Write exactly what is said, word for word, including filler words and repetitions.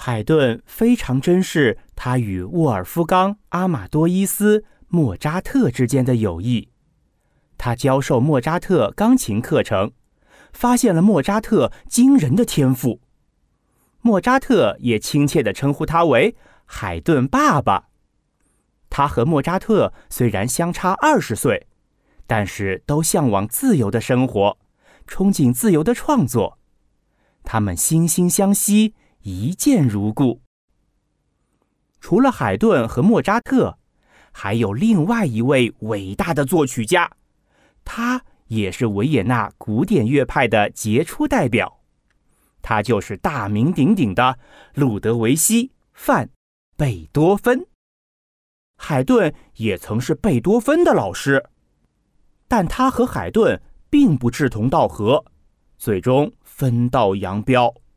海顿非常珍视他与沃尔夫冈·阿马多伊斯·莫扎特之间的友谊。他教授莫扎特钢琴课程，发现了莫扎特惊人的天赋。莫扎特也亲切地称呼他为海顿爸爸。他和莫扎特虽然相差二十岁，但是都向往自由的生活，憧憬自由的创作。他们惺惺相惜，一见如故。除了海顿和莫扎特，还有另外一位伟大的作曲家，他也是维也纳古典乐派的杰出代表，他就是大名鼎鼎的路德维希·范·贝多芬。海顿也曾是贝多芬的老师，但他和海顿并不志同道合，最终分道扬镳。